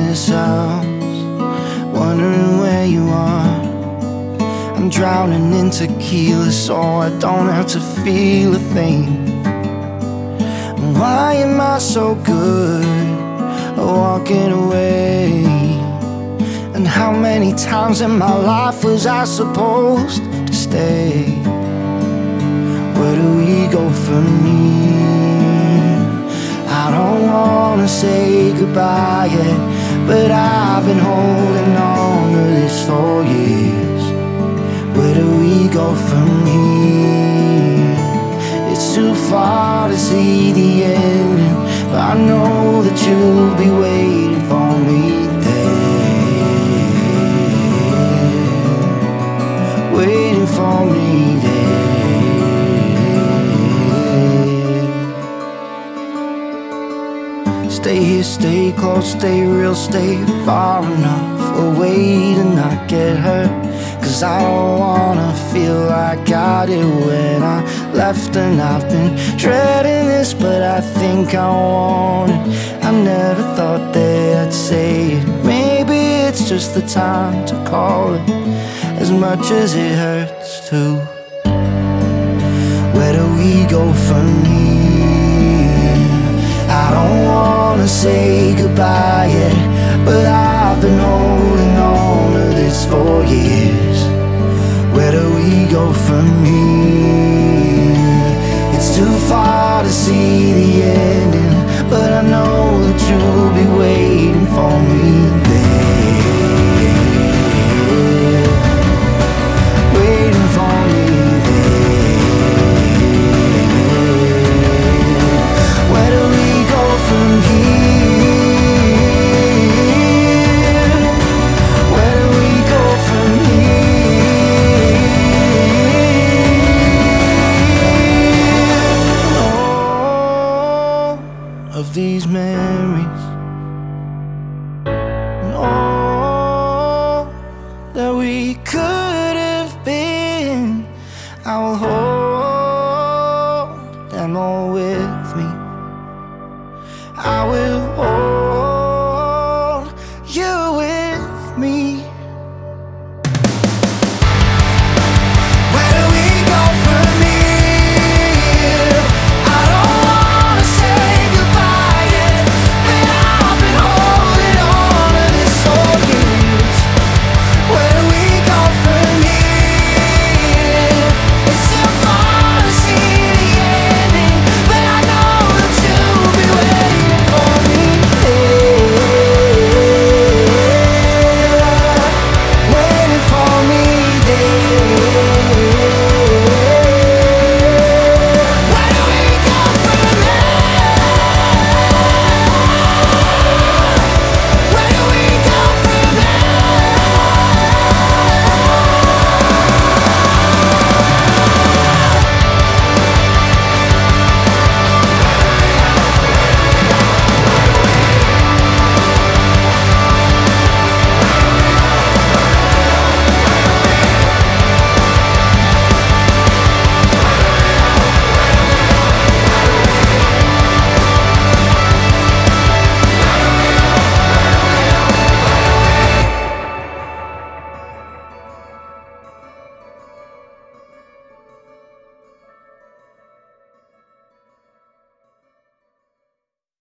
this house, wondering where you are. I'm drowning in tequila so I don't have to feel a thing. Why am I so good at walking away? And how many times in my life was I supposed to stay? Where do we go from here? I don't wanna say goodbye yet, but I've been holding on to this for years. Where do we go from here? It's too far to see the end, but I know that you'll be waiting for me there, waiting for me there. Stay here, stay close, stay real, stay far enough away to not get hurt. 'Cause I don't wanna feel like I did when I left. And I've been dreading this, but I think I want it. I never thought that I'd say it. Maybe it's just the time to call it, as much as it hurts too. Where do we go from here? I don't wanna say goodbye yet, but I've been holding on to this for years. Where do we go from here? It's too far to see the ending, but I know that you'll be waiting for me.